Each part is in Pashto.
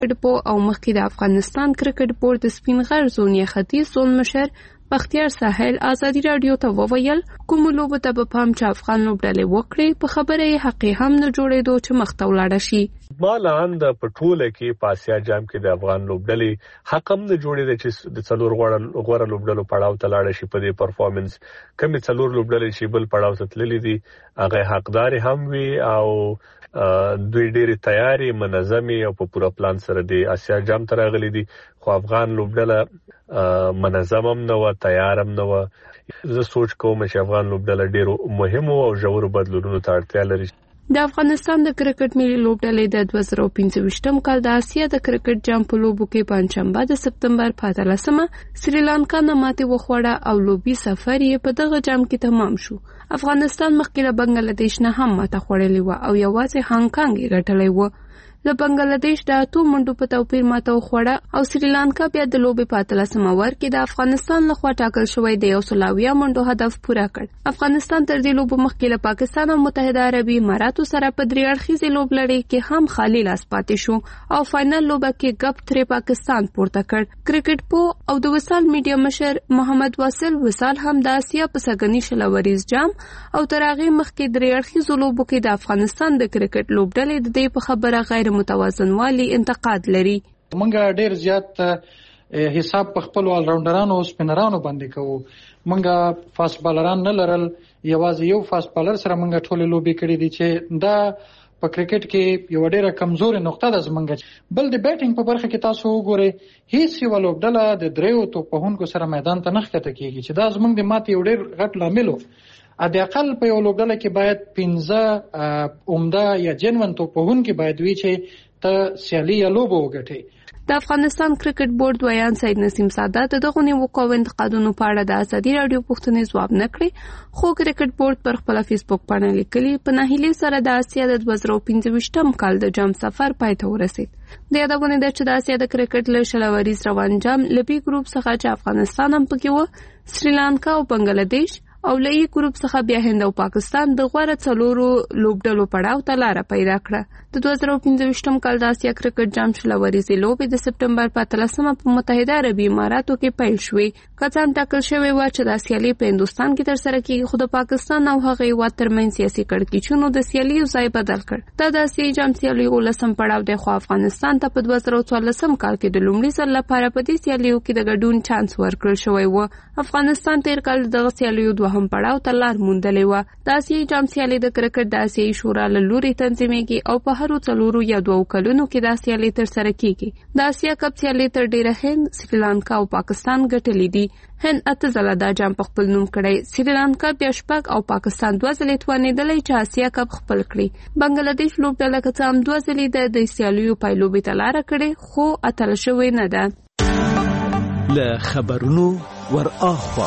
په او مخکې د افغانستان کرکټ بورډ د سپین غر زون یا ختیځ زون مشر بختیار ساحل ازادي رادیو ته وویل کوم لوبه ته په پام چې افغان لوبډلې وکړي په خبره یې حقي هم نه جوړېدو چې مخ ته ولاړ شي. مالان د پټوله کې په آسیا جام کې د افغان لوبډلې حق هم نه جوړېد چې د څلور غوړه لوبډلو پړاو ته لاړ شي په دې پرفارمنس کمې څلور لوبډلې چې بل پړاو ته تللې دي هغه حقدار هم وي او دوی ډېری تیاری منظمي او په پوره پلان سره د آسیا جام ته راغلي دي خو افغان لوبډله منظم هم نه و تیار هم نه و. زه سوچ کوم چې افغان لوبډله ډېر مهم او ژور بدلونونو ته اړتیا لري. د افغانستان د کرکټ ملي لوبډلې د 2015 کال د آسیا د کرکټ جام په لوبو کې پنځشنبه د سپتمبر په 13 سریلانکا نه ماتې وخوړه او لوبي سفر یې په دغه جام کې تمام شو. افغانستان مخکې له بنگلاديش نه هم ماته خوړلې و او یوازې هانګ کانګ یې ګټلی و. له بنگلاديش د 8 منډو په توپیر ماته وخوړه او سریلانکا بیا د لوبې په 13 اور کې د افغانستان لخوا ټاکل شوی د 100 منډو هدف پوره کړ. افغانستان تر دې لوبو مخکې له پاکستان او متحده عربي اماراتو سره په درې اړخیزې لوبلړۍ کې هم خالي لاس پاتې شو او فائنل لوبه کې ګپ ترې پاکستان پورته کړ. کرکټ پو او د وصال میډیا مشر محمد واصل وصال هم د آسیا په سګنی شلوریز جام او تر هغه مخکې درې اړخیزو لوبو کې د افغانستان د کرکټ لوبډلې د دې په خبره غیر متوازن والی انتقاد لري. مونږه ډیر زیات حساب په خپل ال راونډرانو او سپینرانو باندې کوو. مونږه فاست بالران نه لرل یوازې یو فاست بالر سره مونږه ټوله لوبي کړې دي چې دا په کرکټ کې یو ډیره کمزوري نقطه ده زمونږ. بل د بیټینګ په برخه کې تاسو وګورئ هیڅ یو لوبډله د دریو توپونکو سره میدان ته نه ښکته کیږي چې دا زمونږ د ماتې یو ډیر غټ لامل و. د اقل په یو لوبډله کې باید 15 عمده یا جنون توپونکي باید وي چې ته سیالي یا لوبه وګټي. د افغانستان کرکټ بورډ ویان سید نسیم سادات دغه نیوکو او انتقادونو په اړه د ازادي رادیو پوښتنې ځواب نه کړی خو کرکټ بورډ پر خپل فیسبوک باندې لیکلي په ناهیلي سره د آسیا د 2015 کال د جام سفر پای ته ورسید. د یادونه ده چې د آسیا د کرکټ له شلوریز روان جام لبي ګروپ څخه چې افغانستان هم پکې و سریلانکا او بنگلاديش او لئی ګروپ څخه بیا هند او پاکستان د غوړه څلورو لوبډلو پړاو ته لار پیدا کړه. د 2015 کال د آسیا کرکټ جام شلوریزي لوبې د سپتمبر په 13 په متحده عربي اماراتو کې پیل شوې. کڅان ټاکل شوی و چې د سیالي په هندستان کې تر سره کېږي خو د پاکستان او هغه هیواد ترمنځ سیاسي کړکېچونو د سیالي ځای بدل کړ. دا د آسیا جام سیالي ولسم پړاو دی خو افغانستان ته په 2014 کال کې د لومړي ځل لپاره په دې سیالیو کې د ګډون چانس ورکړل شوی و. افغانستان تیر کال دغه سیالیو هم پړاو ته لار موندلې و. د آسیايي جام سیالي د کرکټ د آسیايي شورا له لوري تنظیمېږي او په هرو څلورو یا 2 کلونو کې د سیالي تر سره کیږي. د آسیا کپ سیالي تر ډیره هند، سریلانکا او پاکستان ګټلې دي. هند 8 ځله دا جام په خپل نوم کړی، سریلانکا بیا 6 او پاکستان 2 ځله توانېدلې چې آسیا کپ خپل کړي. بنگلاديش لوبډله که څه هم 2 ځله د سیالیو پایلوبې ته لاره کړې خو اتل شوې نه ده. له خبرونو ور اخوا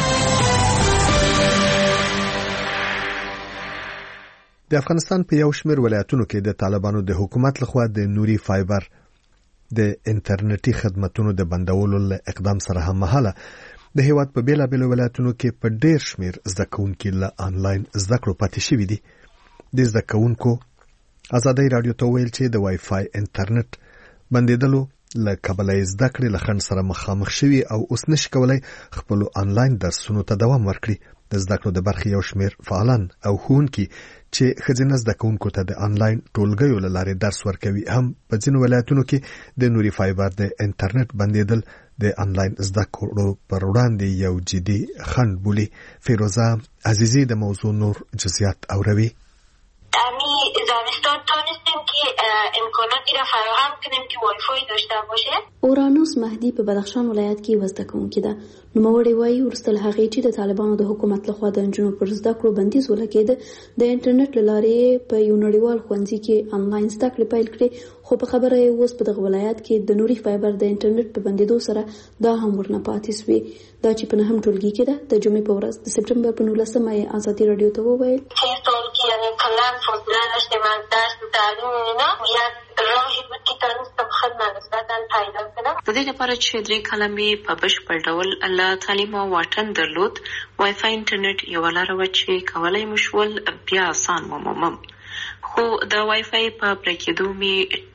د افغانستان په یو شمېر ولایتونو کې د طالبانو د حکومت لخوا د نوري فایبر د انټرنیټي خدماتو د بندولو له اقدام سره هم مهاله د هیواد په بیلابېلو ولایتونو کې په ډېر شمېر زده کوونکي له آنلاین زده کړو پاتې شوي دي. د زده کوونکو ازادي رادیو ته ویل چې د وای فای انټرنیټ بندیدلو له کبله زده کړې له خنډ سره مخامخ شوي او اوس نشي کولای خپل آنلاین درسونو ته دوام ورکړي. د زده کړو د برخې یو شمېر فعالان او ښوونکي چې ښځینه زده کوونکو ته د آنلاین ټولګیو له لارې درس ورکوي هم په ځینو ولایتونو کې د نوري فایبر د انټرنیټ بندیدل د آنلاین زده کړو پر وړاندې یو جدي خنډ بولي. فیروزه عزیزی د موضوع نور جزئیات اوروي. دانشگاه تونستیم که امکاناتی را فراهم کنیم که وای فای داشته باشه. اورانوس مهدی په بدخشان ولایت کې وزده کوونکی ده. نوموړی وایي وروسته له هغې چې د طالبانو د حکومت لخوا د نجونو پر زده کړو بندیز ولګېده د انټرنیټ له لارې په یو نړیوال ښوونځي کې آنلاین زده کړې پیل کړې خو په خبره یې اوس په دغه ولایت کې د نوري فایبر د انټرنیټ په بندیدو سره دا هم ورنه پاتې سوې. دا چې په 9 ټولګي کې ده د جمعې په ورځ د سپټمبر په 19 یې ازادي رادیو ته وویل یعنی کلان فاصله داشتیم از درس و تعلیم اینا یک راهی بود که تونستم خودم نسبتا پیدا کنم. د دې لپاره چې 3 کلمې په بشپړ ډول الله تعلیم او واټن درلود وای فای انټرنیټ یو لار و چې کولای مو شول بیا آسان ومومم. خو د وای فای په پرکېدو می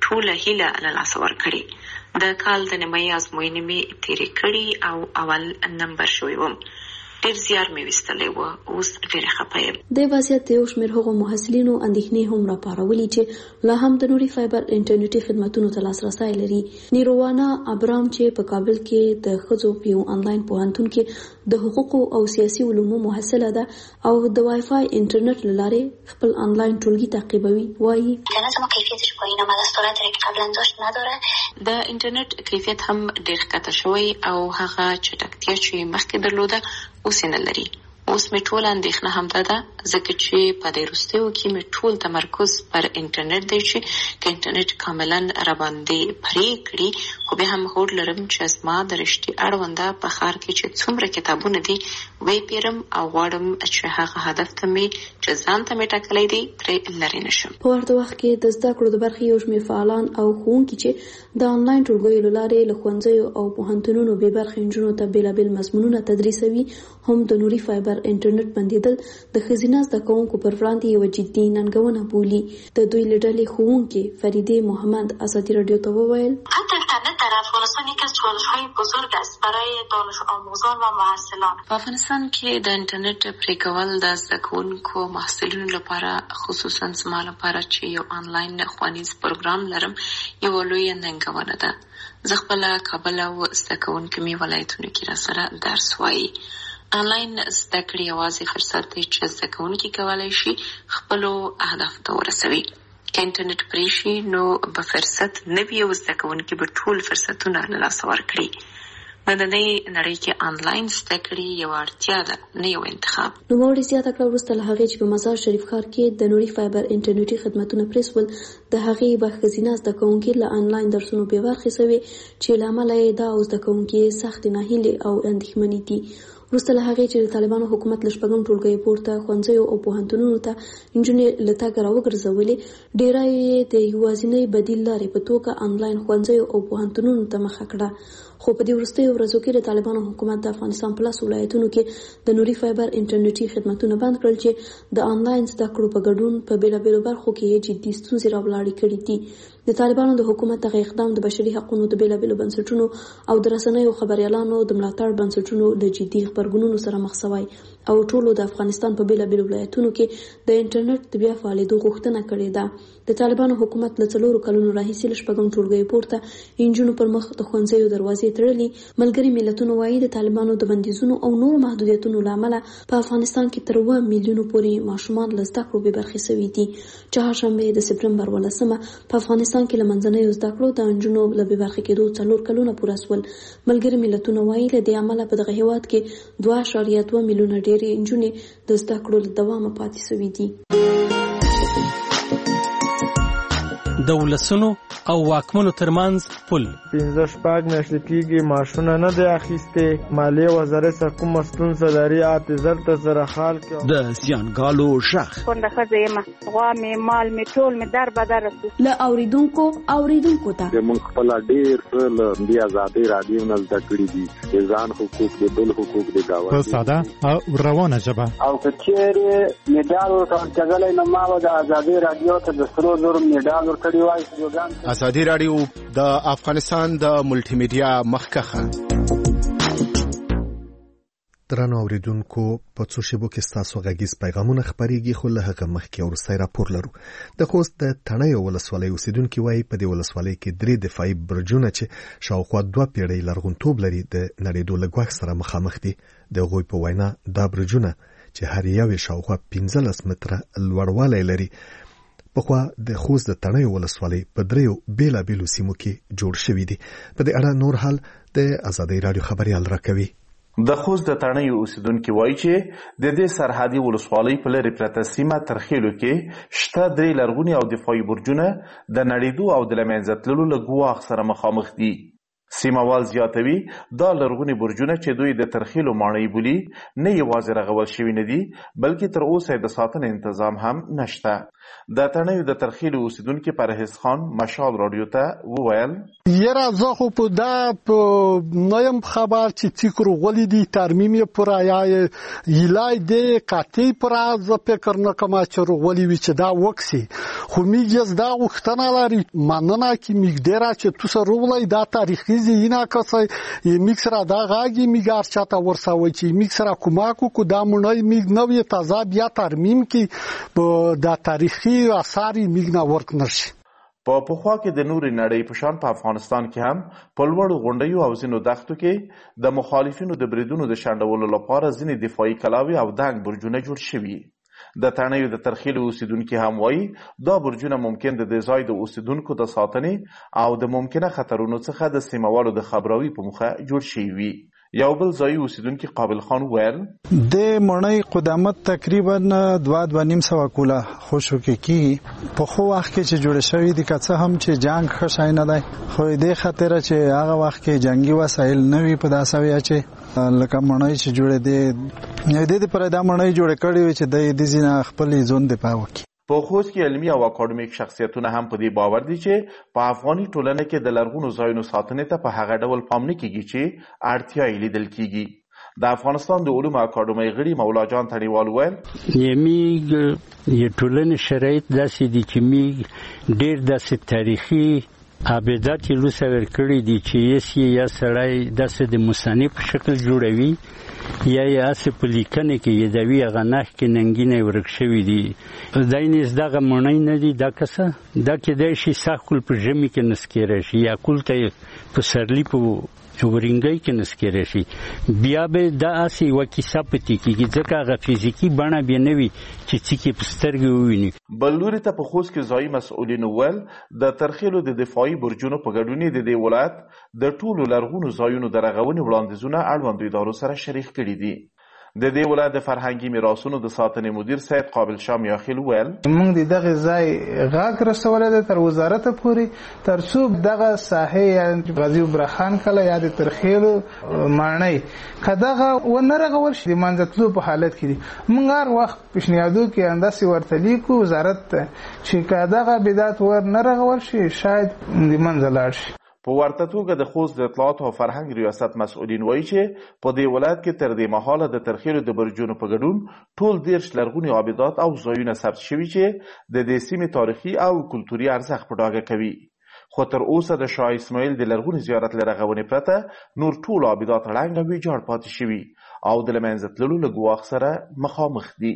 ټوله هیله له لاسه ورکړې. د کال د نیمایي ازموینې مې تېرې کړي او اول نمبر شوی وم. ډېر زیار مې ویستلی و، اوس ډېره خفه یم. د وضعیت د یو شمېر هغو محصلینو اندېښنې هم راپارولي چې لا هم د نوري فایبر انټرنیټي خدمتونو ته لاسرسی لري. نیروانا ابرام چې په کابل کې د ښځو په یو آنلاین پوهنتون کې د حقوقو او سیاسي علومو محصله ده او د وای فای انټرنیټ له لارې خپل آنلاین ټولګي تعقیبوي، وایي اینترنت ما کیفیتش پایینه اومده، سرعتی که قبلا داشت نداره. د انټرنیټ کیفیت هم ډېر ښکته شوی او هغه چټکتیا چې مخکې درلوده اوس یې نه لري. اوس مې ټول اندېښنه همدا ده، ځکه چې په دې وروستیو کې مې ټول تمرکز پر انټرنیټ دی چې که انټرنیټ کاملا راباندې پرې کړي، خو بیا هم هوډ لرم چې زما د رشتې اړونده په ښار کې چې څومره کتابونه دي ویې پیرم او غواړم چې هغه هدف ته مې چې ځان ته مې ټاکلی دی ترې لرې نه شم. په ورته وخت کې د زده کړو د برخې یو شمېر فعالان او ښوونکي چې د آنلاین ټولګیو له لارې له ښوونځیو او پوهنتونونو بې برخې نجونو ته بېلابېل مضمونونه تدریسوي، هم د نوري فایبر انټرنیټ بندیدل د ښځینه زده کوونکو پر وړاندې یوه جدي ننګونه بولي. د دوی له ډلې ښوونکې فریدې محمد ازادي راډیو ته وویل خط اینترنت در افغانستان یکی از چالش‌های بزرگ است برای دانش آموزان و محصلان. په افغانستان کې د انټرنیټ پرې کول د زده کوونکو محصلینو لپاره، خصوصا زما لپاره چې یو آنلاین ښوونیز پروګرام لرم، یوه لویه ننګونه ده. زه خپله کابل او زده کوونکي مې ولایتونو کې راسره درس وایي. آنلاین زده کړې یوازې فرصت دی چې زده کوونکي کولی شي خپلو اهدافو ته ورسوي. که انټرنیټ پرې شي نو به فرصت نه وي او زده کوونکي به ټول فرصتونه له لاسه ورکړي. نننۍ نړۍ کې آنلاین زده کړې یوه اړتیا ده، نه یو انتخاب. نوموړې زیاته کړه وروسته له هغې چې په مزار شریف ښار کې د نوري فایبر انټرنیټي خدمتونه پرې سول، د هغې یوه ښځینه زده کوونکې له آنلاین درسونو بې برخې سوې چې له امله یې دا او زده کوونکي سختې ناهیلې او اندېښمنې دي. وروسته له هغې چې د طالبانو حکومت له شپږم ټولګیو پورته ښوونځیو او پوهنتونونو ته نجونې له تګه راوګرځولې، ډېره یې د یوازینۍ بدیل لارې په توګه آنلاین ښوونځیو او پوهنتونونو ته مخه کړه. خو په دې وروستیو ورځو کې د طالبانو حکومت د افغانستان په لسو ولایتونو کې د نوري فایبر انټرنیټي خدمتونه بند کړل چې د آنلاین زده کړو په ګډون په بېلابېلو برخو کې یې جدي ستونزې راولاړې کړې دي. د طالبانو د حکومت دغه اقدام د بشري حقونو د بېلابېلو بنسټونو او د رسنیو خبریالانو د ملاتړ بنسټونو د جدي غبرګونونو سره مخ شوی او ټولو د افغانستان په بېلابېلو ولایتونو کې د انټرنیټ د بیا فعالېدو غوښتنه کړې ده. د طالبانو حکومت له 4 کلونو راهیسې له شپږم ټولګیو پورته نجونو پر مخ د ښوونځیو دروازې تړلي. ملګري ملتونو وایي د طالبانو د بندیزونو او نورو محدودیتونو له امله په افغانستان کې تر 2 میلیونو پورې ماشومان له زده کړو بې برخې شوي دي. چهارشنبې د سپټمبر 18 په افغانستان کې له منځنیو زده کړو د نجونو له بې برخې کېدو 4 کلونه پوره شول. ملګري ملتونو وایي له دې امله په دغه هېواد کې 2.2 میلیونه ډېرې نجونې د زده کړو له دوامه پاتې شوي دي. د ولسونو او واکمنو ترمنځ پل 15 میاشتې کېږي معاشونه نه دی اخیستې، مالیې وزارت څخه کومه ستونزه لري، اعتذار ته سره حال کې د زیانګالو غږ کونډه ښځه یم، غوا مې مال مې ټول مې در بدر رسو له اوریدونکو ته موږ خپل ډېر له دې ازادۍ رادیو نه زده کړي دي، د ځان حقوق د بل حقوق د گاونډي په ساده او روانه ژبه. او که چېرې میډال ورکړلی نو ما به د ازادۍ رادیو ته د 3,000 میډال ورکړی وای. ازادي رادیو د افغانستان د ملټي میډیا مخکخه. درنو اوریدونکو په څو شیبو کې ستاسو غږیز پیغامونه خپرېږي، خو له هغه مخکې وروستی راپور لرو. د خوست د تڼیو ولسوالۍ اوسیدونکي وایي په دې ولسوالۍ کې 3 دفاعي برجونه چې شاوخوا 2 پیړۍ لرغونتوب لري د نړېدو له ګواښ سره مخامخ دي. د هغوی په وینا دا برجونه چې هر یو یې شاوخوا 15 متره لوړوالی لري پخوا د خوست د تڼیو ولسوالۍ په 3 بېلابېلو سیمو کې جوړ شوي دي. په دې اړه نور حال د ازادۍ راډیو خبریال راکوي. د خوست د تڼیو اوسیدونکي وایي چې د دې سرحدي ولسوالۍ په لرې پرته سیمه ترخیلو کې شته 3 لرغوني او دفاعي برجونه د نړېدو او د له منځه تللو له ګواښ سره مخامخ دي. سیموال زیاتوي دا لرغوني برجونه چې دوی د ترخیلو ماڼۍ بولي نه یوازې رغول شوي نه دي بلکې تر اوسه د ساتنې تنظیم هم نشته. د تڼیو د ترخیلو اوسیدونکي پرهیز خان مشال رادیو ته وویل یره زه خو په دا نیم خبر چې څیکرو غولي دي ترمیم پورا یا یلای دی قاطی پورا ز فکر نه کوم چې غولي وي چې دا وکسي خو میګز دا وختنه لري مننه کی میګدرا چې تو سره ولای دا تاریخي زینا کسای میکسرا دا غاګي میګار چاته ورسوي چې میکسرا کوماکو کو دا مونای میګ نوې تازه بیا ترمیم کی دا تاریخي آثار میګ نه ورک نشي. په پخوا کې د نوري نړۍ په شان په افغانستان کې هم په لوړو غونډیو او ځینو دښتو کې د مخالفینو د بریدونو د شنډولو لپاره ځینې دفاعي کلاوي او دنګ برجونه جوړ شوي. د تڼیو د ترخیلو اوسیدونکي هم وایي دا برجونه ممکن د دې ځای د اوسیدونکو د ساتنې او د ممکنه خطرونو څخه د سیموالو د خبراوي په موخه جوړ شوي وي. یو بل ځای اوسیدونکي قابل خان ویل د مړنۍ قدامت تقریبا 2.5 کوله خوشو کې کی په خو وخت کې چې جوړ شوی دي که څه هم چې جنگ ښه شای نه دی خو دې خاطر چې هغه وخت کې جنگي وسایل نه وي په داسوي چې لکه مړنۍ چې جوړې دي نه دې پر دا مړنۍ جوړ کړي وي چې د ځینه خپل ځون دی پاوکي. په خوست کې علمي او اکاډمیک شخصیتونه هم په دې باور دي چې په افغاني ټولنه کې د لرغونو ځایونو ساتنې ته په هغه ډول پام نه کیږي چې اړتیا یې لیدل کیږي. د افغانستان د علومو اکاډمۍ غړي مولا جان تڼیوال ویل یې ټولنې شرایط داسې دي چې میږ ډېر داسې تاریخي عابدات یې لوسه ورکړي دي چې یا سړی داسې د مصنف په شکل جوړوي یا یې هسې په لیکنه کې یادوي هغه نښ کې ننګینه ورک شوي دي. دا نیز دغه مڼۍ نه دي دا کسه دا کیدای شي سخت کول په ژمي کې نسکیری شي یا کول ته یې په سرلي په ورینګۍ کې نسکیری شي بیا به دا هسې یوه کیسه پاتې کېږي ځکه هغه فزیکي بڼه بیا نه وي چې څیکې په سترګې وویني. بل لوري ته په خوست کې ځایي مسؤلینو ویل د ترخیلو د دفاعي برجونو په ګډون د دې ولایت د ټولو لرغونو ځایونو د رغونې وړاندیزونه اړوندو ادارو سره شریک کړي دي. د دې ولایت د فرهنګي میراثونو د ساتنې مدیر سید قابل شاه میاخیل ویل موږ د دغه ځای غاګ رسولې ده تر وزارت پورې تر څو دغه ساحه یا غازی برخان کله یا د ترخیلو ماڼۍ کداغه و نه رغول شي منځتلو په حالت کې موږ هر وخت پښنیادو کې انداسي ورته لیکو وزارت چې کداغه بدعت ور نه رغول شي شاید د منځ لاړ شي. په ورته توګه د خوست د اطلاعات او فرهنګ ریاست مسؤلین وایي چې په دې ولایت کې تر دې مهاله د ترخیلو د برجونو په ګډون ټول 13 لرغوني عابدات او ځایونه ثبت شوي چې د دې سیمې تاریخي او کلتوري ارزښت په ډاګه کوي. خو تر اوسه د شاه اسماعیل د لرغوني زیارت له رغونې پرته نور ټول عابدات ړنګ او ویجاړ پاتې شوي او د له منځه تللو له ګواښ سره مخامخ دي.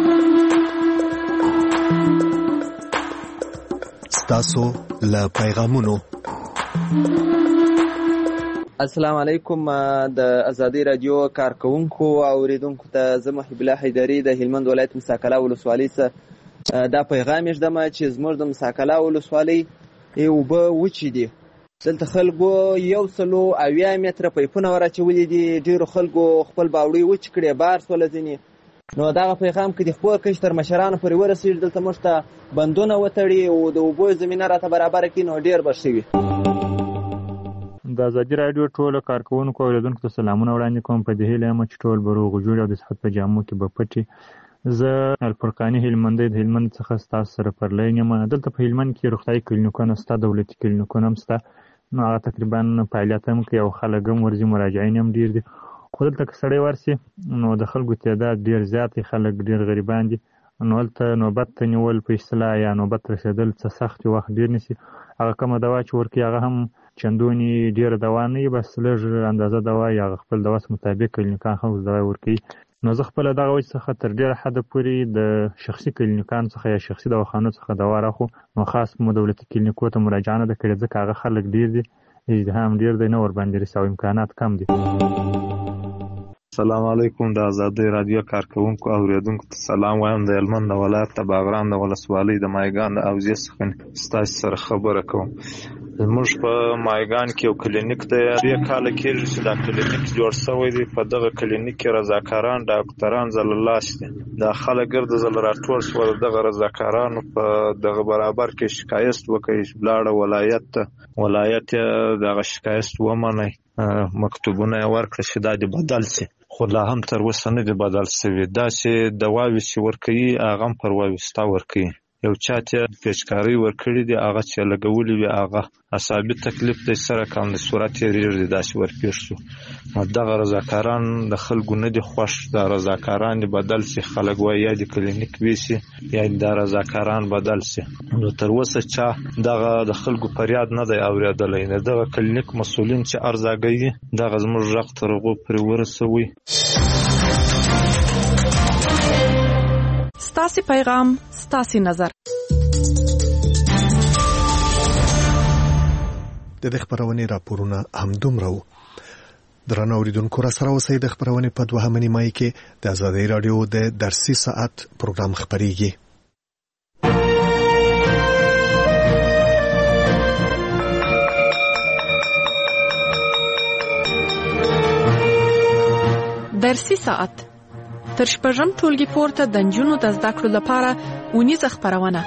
ستاسو له پیغامونو السلام علیکم. د ازادي رادیو کارکونکو او اوریدونکو ته زه محب الله حیدری د هلمند ولایت مساکله ولسوالۍ څخه دا پیغام ږدم چې زموږ د مساکله ولسوالۍ اوبه وچې دي. دلته خلکو 180 متره پیپونه ورچولي دي. ډیرو خلکو خپل باوړۍ وچ کړې بار سوله ځینې نو دغه پیغام کې د خپور کشتر مشرانو پورې ورسېږي دلته موږ ته بندونه وتړي او د اوبو زمینه راته برابره کړي نو ډیر به ښه وي. د ازادي رادیو ټولو کارکوونکو او اوریدونکو ته سلامونه وړاندې کوم په دې هیله یم چې ټول به روغ جوړ او د صحت په جامو کې به پټي. زه الفرقاني هلمندی د هلمند څخه ستاسو سره پر لاین یم. دلته په هلمند کې روغتیایي کلینیکونه شته دولتي کلینیکونه هم شته نو هغه تقریبا فعالیت هم کوي او خلک هم ورځي مراجعین هم ډیر دي. خو دلته که سړی ورسي نو د خلکو تعداد ډیر زیات دی خلک ډیر غریبان دي نو هلته نوبت ته نیول په اصطلاح یا نوبت رسېدل څه سخت وخت ډیر نیسي. هغه کومه دوا چې ورکوي هغه هم چندونی ډیره دوا نه وي بس لږ اندازه دوا یا خپل دوا مطابق کلینیکان هم دوا ورکوي. نو زه خپله دغه وجې څخه تر ډیره حده پورې د شخصي کلینیکانو څخه یا شخصي دواخانو څخه دوا راخو نو خاص مو دولتي کلینیکو ته مراجعه نه ده کړې ځکه هغه خلک ډیر دي ازدحام ډیر دی نه ورباندې رسي او امکانات کم دي. السلام علیکم. د ازادي رادیو کارکوونکو او اوریدونکو ته سلام وایم. د هلمند ولایت د باغران د ولسوالۍ د مایګان د اوزې څخه ستاسو سره خبره کوم. زموږ په مایګان کې یو کلینیک دی 2 کاله کېږي چې دا کلینیک جوړ شوی دی په دغه کلینیک کې رضاکاران ډاکټران زللاس دي دا خلک ګرد زل راټول شول دغه رضاکارانو په دغه برابر کې شکایت وکړي بلاړه ولایت دغه شکایت ومني مکتوبونه ورکړي چې دا د بدل شي خو لا هم تر اوسه نه دی بدل شوی دا چې دواوی چې ورکوي هغه هم پر وایستا ورکوي یو چاته پیچکاری ورکړي دی هغه چې لګولي وي هغه اصابي تکلیف د سره کم د صورت یې دی داسې ورپېښ شو دغه رضاکاران د خلکو نه دي خوښ د رضاکاران بدل شي خلک وایي یا د کلینیک ویسي یا د رضاکاران بدل شي نو تر اوسه چا دغه د خلکو فریاد نه دی اورېدلی نه دغه کلینیک مسؤلین چې ارزاګوي دغه زموږ غږ تر هغو پورې ورسوي ستاسې پیغام ستاسې نظر د دې خبرونې راپورونه همدومره وو درنو اوریدونکو را سره اوسئ د خبرونې په 2 نیمه کې د آزادۍ رادیو د درسي ساعت پروګرام خبريږي درسي ساعت تر شپږم ټولګي پورته د نجونو د زده کړو لپاره اونیزه خبرونه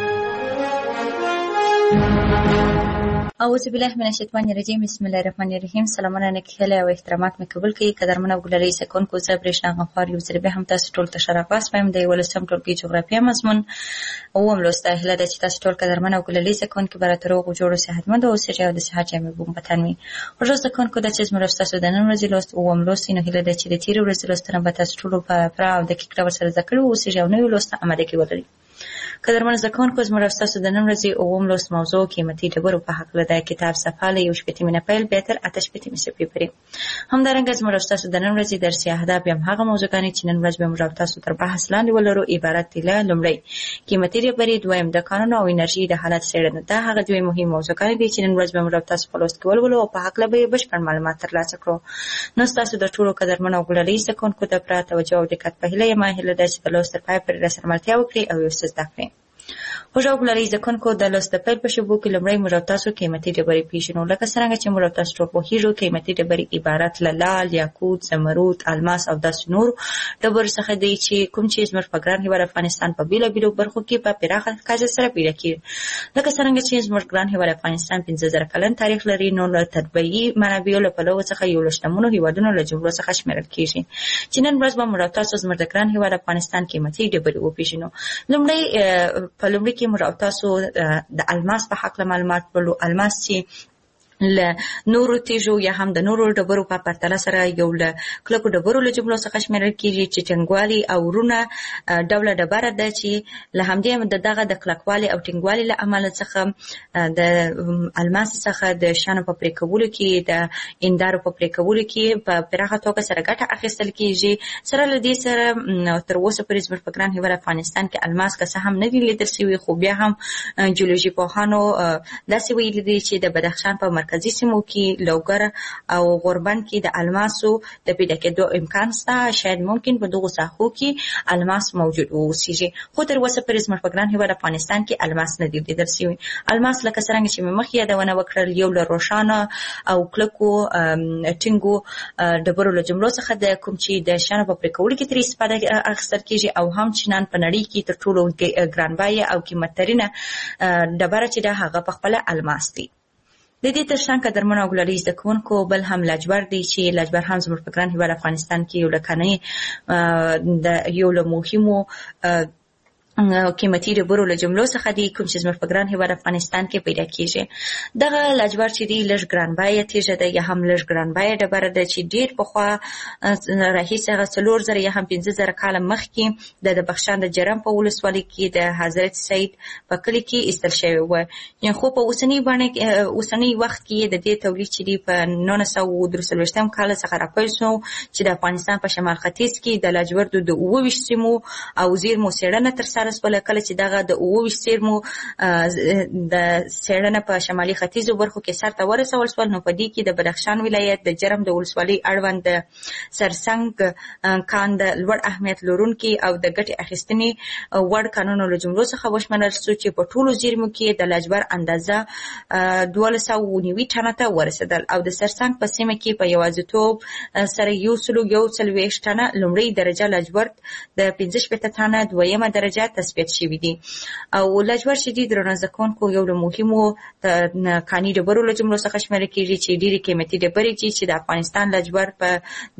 اعوذ بالله من الشیطان الرجیم بسم الله الرحمن الرحیم سلامونه نکهله او احترامات مې قبول کړئ قدرمن او ګلالي سکون کو زه برېښنا غفار یو ځل به هم تاسو ټول ته شرافت وایم د ولسم ټولګي جغرافیه مضمون او هم لوسته هله د تاسو ټول قدرمن او ګلالي سکون کې براتر او جوړو صحتمند او سړي او د صحت جامې بوم پتنوي او سکون کو د چې زموږ تاسو د نن ورځې لوست او هم لوست نه هله د چې د تیر ورځې لوستنه به تاسو ټول په پراو د کیکړه ورسره ذکر او سړي او نو لوست آماده کې ولري قدرمن زکون کو زموږ تاسو د نن ورځې او هم لوست موضوع قیمتي ډبرو په حق له کتاب صفحه له 18 پیل بهتر آتش پتی می سپی پرې همدارنګه زموږ تاسو د نن ورځې درسي اهداف هم هغه موضوعګانی چې نن ورځ به موږ تاسو تر بحث لاندې ولرو عبارت دي له لومړی قیمتي ډبرې دویم د قانون او انرژي د حالت څېړنه دا هغه دوی مهم موضوعګانی دي چې نن ورځ به موږ تاسو په لوست کې ولولو او په حق له به بشپړ معلومات ترلاسه کړو نو تاسو د ټولو قدرمن او ګلالي سکون کو د پراته توجه او دقت په هیله ما هیله د چې د لوست پای پر رسمه ملتیا وکړي او یو څه زده کړئ خوشاو ګلالي ځکه کو د لوست په پیل شبو کې لمړی موږ تاسو قیمتي ډبرې پیژنو لکه څنګه چې موږ تاسو ټول په هیرو قیمتي ډبرې عبارت لال یاقوت زمرد الماس او داس نور ډبر څخه دی چې کوم چې زموږ په ګران هیواد افغانستان په بیلو بیلو برخو کې په پراخه کاجه سره پیدا کیږي لکه څنګه چې زموږ ګران هیواد افغانستان 15000 کلن تاریخ لري نو له طبيعي منابعو له پلوه څخه یو لشتمونو هیوادونو له جملو څخه شمیرل کیږي چې نن ورځ به موږ تاسو زموږ ګران هیواد افغانستان قیمتي ډبرې وپیژنو لمړی په لمړي کې موږ تاسو د الماس په حق معلومات ولو الماس چې ل نورو تیجو یا هم د نورو ډبرو په پرتله سره یو ل کلکو ډبرو له جملو څخه شمیرل کیږي چې ټنګوالي او رونه ډوله ډبره ده چې له همدې د دغه د کلکوالي او ټنګوالي له عمل څخه د الماس څخه د شانو په پریکولو کې د اندارو په پریکولو کې په پراخه توګه سره ګټه اخیستل کیږي سره له دې سره تر اوسه پورې زموږ په ګران هیواد افغانستان کې الماس که څه هم نه دی لیدل شوی خو بیا هم جیولوژي پوهانو داسې ویلي دي چې د بدخشان په مرکزي سیمو کې لوګر او غوربند کې د الماسو د پیدا کېدو امکان شته شاید ممکن په دغه ساحو کې الماس موجود اوسېږي خو تر اوسه پورې زموږ په ګران هیواد افغانستان کې الماس نه دی لیدل شوی الماس لکه څنګه چې مخ یادونه وکړل یو له روښانه او کلکو ټینګو ډبرو له جملو څخه د کوم چې د شانو په پریکولو کې تر استفاده اخیستل کیږي او هم چنان په نړۍ کې تر ټولو ګرانبایه او قیمتترینه ډبره چې د هغه په خپل الماس دی د دې ترڅنګ قدرمن او ګلالي زده کوونکو بل هم لاجور دی چې لاجور هم زموږ په ګران هیواد افغانستان کې یو لکنی د یو له مهمو قیمتي ډبرو له جملو څخه دي کوم چې زموږ په ګران هیواد افغانستان کې پیدا کیږي دغه لاجور چې دی لږ ګرانبایه تیږه ده یا هم لږ ګرانبایه ډبره ده چې ډیر پخوا راهیسې هغه 4000 یا هم 15000 کاله مخکې د بدخشان د جرم په ولسوالۍ کې د حضرت سید په کلي کې ایستل شوی و یعنې خو په اوسني وخت کې د دې تولید چې دی په 1923 کال څخه راپیل شو چې د افغانستان په شمال ختیځ کې د لاجوردو د 22 سیمو او زیرمو څېړنه ترسره زیاتره سول کله چې دغه د 22 سیرمو د سیړنه په شمالي ختیځو برخو کې سر ته ورسول سول. نو په دې کې د بدخشان ولایت د جرم د ولسوالۍ اړوند د سرسنګ کان د لوړ اهمیت لرونکي او د ګټې اخیستنې وړ کانونو له جملو څخه وشمنل شو چې په ټولو زیرمو کې د لاجور اندازه 1290 ټنه ته ورسېدل او د سرسنګ په سیمه کې په یوازیتوب سره 140 ټنه لومړی درجه لاجور د 15 ټنه دویمه درجه تثبیت شوی دي. او لاجور شدید رانزه کوونکو یو له مهمو کاني ډبرو له جملو څخه شمیرل کېږي چې ډېرې قیمتي ډبرې چې د افغانستان لاجور په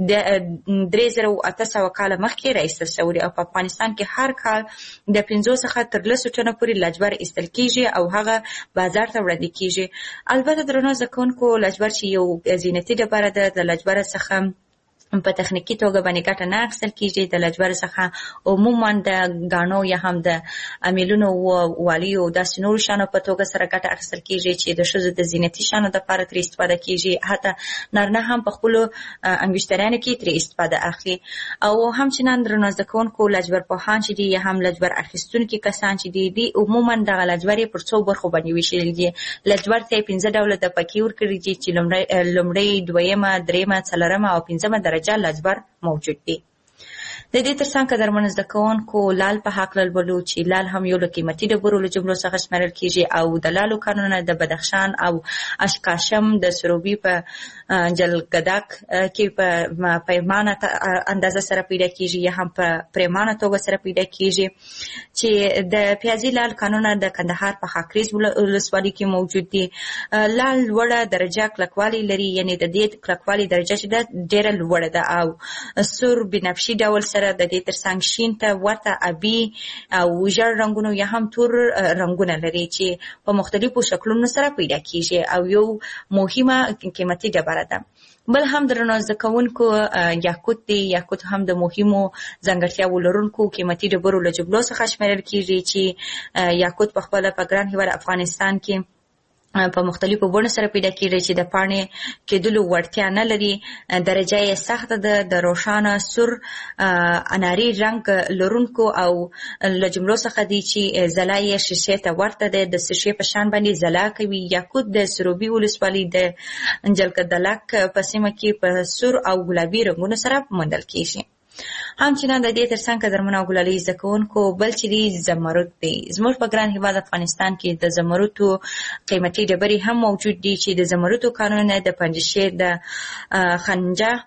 3800 کال مخکې راایستل شوی او په افغانستان کې هر کال د 15 څخه تر 10 ټنه پورې لاجور ایستل کېږي او هغه بازار ته وړاندې کېږي. البته درنو ځکونکو لاجور چې یو زینتي ډبره ده د لاجور څخه په تخنیکی توګه باندې ګټه نه اخیستل کېږي. د لاجور څخه عموما د غاڼو یا هم د امیلونو والیو د سنور شانو په توګه سره ګټه اخیستل کېږي چې د ښځو د زینتي شانو لپاره ترې استفاده کېږي. حتی نارینه هم په خپلو انګشترانو کې ترې استفاده اخلي. او همچنان درنو ځکونکو لاجور پوهان چې دي یا هم لاجور اخیستونکي کسان چې دي عموما د لاجور پر څو برخو باندې ویشل دي. لاجور ته 15 ډوله د پکې ورکړي دي چې لومړی دویمه دریمه څلورمه او پنځمه درجه لاجور موجود دي. د دې ترڅنګ قدرمن زده کوونکو لال په حق لولو چې لال هم یو له قیمتي ډبرو له جملو څخه شمیرل کېږي او د لالو کانونه د بدخشان او اشکاشم د سروبي په جلګدک کې په پیمانه اندازه سره پیدا کېږي یا هم په پریمانه توګه سره پیدا کېږي چې د پیازي لال کانونه د کندهار په خاکریز ولسوالۍ کې موجود دي. لال لوړه درجه کلکوالی لري، یعنی د دې کلکوالی درجه چې ده ډېره لوړه ده او سور بنفشي ډول سره د دې ترڅنګ شین ته ورته ابي او ژړ رنګونه یا هم تور رنګونه لري چې په مختلفو شکلونو سره پیدا کېږي او یو مهمه قیمتي ډبره ده. بل هم درنو ځکونکو یاقوت دی. یاقوت هم د مهمو ځانګړتیاو لرونکو قیمتي ډبرو له جملو څخه شمیرل کېږي چې یاقوت په خپله په ګران هېواد افغانستان کې په مختلفو بڼو سره پیدا کېږي چې د پاڼې کېدلو وړتیا نه لري. درجه یې سخته ده، د روښانه سور اناري رنګ لرونکو او له جملو څخه دي چې ځلا یې شیشې ته ورته ده، د شیشې په شان باندې ځلا کوي. یاقوت د سروبي ولسوالۍ د جلګدلک په سیمه کې په سور او ګلابي رنګونو سره موندل کېږي. همچنان د دې ترڅنګ قدرمنو او ګلالي زده کوونکو بل چې دی زمرد دی. زموږ په ګران هېواد افغانستان کې د زمردو قیمتي ډبرې هم موجود دي چې د زمردو کانونه د پنجشیر د خنجه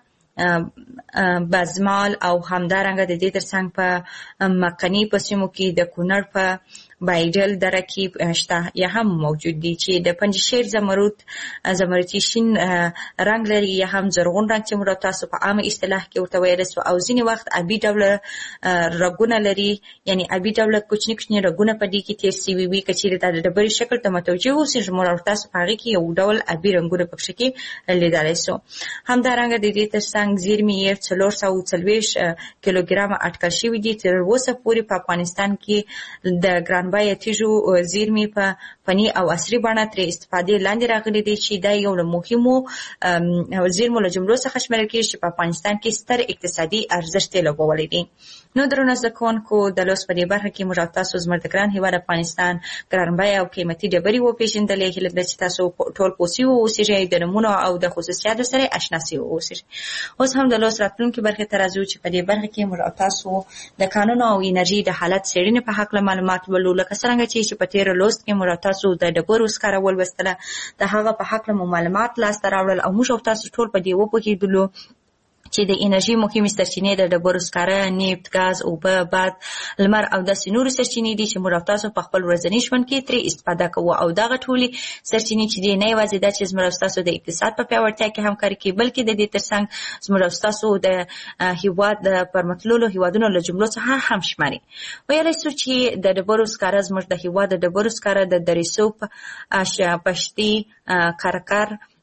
بزمال او همدارنګه د دې ترڅنګ په مکنی په سیمو کې د کونړ په بایډل دره کې شته یا هم موجود دي چې د پنجشیر زمردي شین رنګ لري یا هم زرغون رنګ چې موږ تاسو په عامه اصطلاح کې ورته ویل سو او ځینې وخت ابي ډوله رګونه لري، یعنی ابي ډوله کوچني کوچني رګونه په دې کې تیر سوي وي. کچېرې د ډبرې شکل ته متوجه اوسئ موږ تاسو په هغې کې یو ډول ابي رنګونه پکښې کې لیدلی سو. همدارنګه د دې ترڅنګ زیرمې یې 440 کیلوګرامه اټکل شوي دي. تر اوسه پورې په افغانستان کې د ګران بیه تیږو زیرمې په فني او عصري بڼه ترې استفادې لاندې راغلي دي چې دا یو له مهمو زیرمو له جملو څخه شمیرل کېږي چې په افغانستان کې ستر اقتصادي ارزښت یې لګولی دی. نو درنو زده کوونکو د لوست په دې برخه کې موږ تاسو زموږ د ګران هېواد افغانستان ګران بیه او قیمتي ډبرې وپېژندلې. هیله ده چې تاسو ټول پوه سوي واوسېږئ، د نومونو او د خصوصیاتو سره اشنا سوي واوسېږئ. اوس هم د لوست راتلونکي برخې ته راځو چې په دې برخه کې موږ تاسو د کانونو او انرژي د حالت څېړنې په هکله معلومات ولولو. لکه څرنګه چې په تېره لوست کې موږ تاسو د ډبرو سکاره ولوستله، د هغه په هکله مو معلومات لاسته راوړل او موږ تاسو ټول په دې وپوهېدلو چې د انرژي مهمې سرچینې د ډبرو سکاره، نفت، ګاز، اوبه، باد، لمر او داسې نورې سرچینې دي چې موږ تاسو په خپل ورځني ژوند کې ترې استفاده کوو. او دغه ټولې سرچینې چې دي نه یوازې دا چې زموږ تاسو د اقتصاد په پیاوړتیا کې همکاري کوي، بلکې د دې ترڅنګ زموږ تاسو د هېواد د پرمختللو هېوادونو له جملو څخه هم شماري. ویلی سو چې د ډبرو سکاره زموږ د هېواد د ډبرو سکاره د دریڅوب، پشتي، کرکر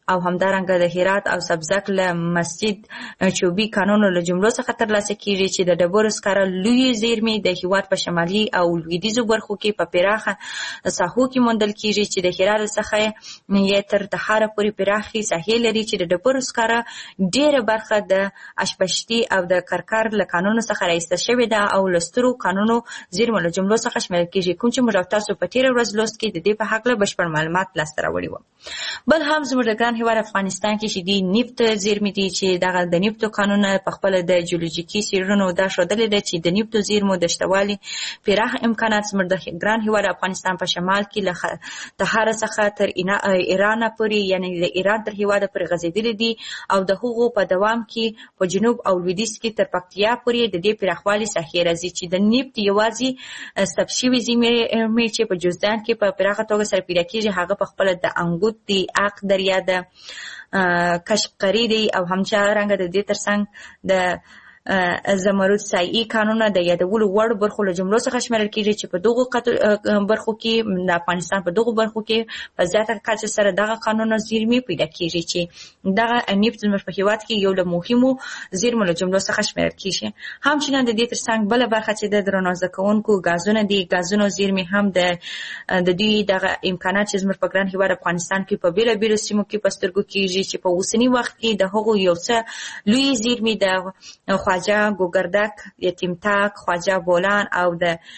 او همدارنګه د هرات او سبزک له مسجد چوبي کانونو له جملو څخه ترلاسه کیږي چې د ډبرو سکاره لوی زیرمې د هیواد په شمالي او لویدیځو برخو کې په پراخه ساحو کې موندل کیږي چې د هرات څخه یې تر تخاره پورې پراخي ساحې لري چې د ډبرو سکاره ډیره برخه د اشپشتي او د کرکر له کانونو څخه راایستل شوې ده او لسترو کانونو زیرمو له جملو څخه شمیرل کیږي، کوم چې موږ تاسو په تیره ورځ لوست کې د دې په حق له بشپړ معلومات لاسته راوړي وو. بل هم زموږ د ګران هیواد افغانستان کې چې دی نفت زیرمې دي چې دغه د نفتو کانونه په خپل د جیولوژیکي څېړنو دا ښودلې ده چې د نفتو زیرمو د شتوالي پراخ امکانات زموږ د ګران هیواد افغانستان په شمال کې له تخاره څخه تر ایران پورې یعنی د ایران تر هیواده پورې غځېدلي دي او د هغو په دوام کې په جنوب او لویدیځ کې تر پکتیا پورې د دې پراخوالي ساحې راځي چې د نفت یوازې ثبت شوي زیرمې چې په جوزجان کې په پراخه توګه سره پیدا کیږي هغه په خپله د انګوت دی، عق دریا ده، کشقری دی او همدارنګه د دې ترڅنګ د زمرد سایي کانونه د یادولو وړ برخو له جملو څخه شمیرل کیږي چې په دغو برخو کې د افغانستان په دغو برخو کې په زیاته کچه سره دغه کانونه زیرمې پیدا کیږي چې دغه نفت زموږ په هیواد کې یو له مهمو زیرمو له جملو څخه شمیرل کیږي. همچنان د دې ترڅنګ بله برخه چې د درنو زده کوونکو ګازونه دي، ګازونو زیرمې هم د دوی دغه امکانات چې زموږ په ګران هیواد افغانستان کې په بیلابیلو سیمو کې په سترګو کیږي چې په اوسني وخت کې د هغو یو څه لوی زیرمې د خواجه ګوګردک، یتیمتاک، خواجه بولان او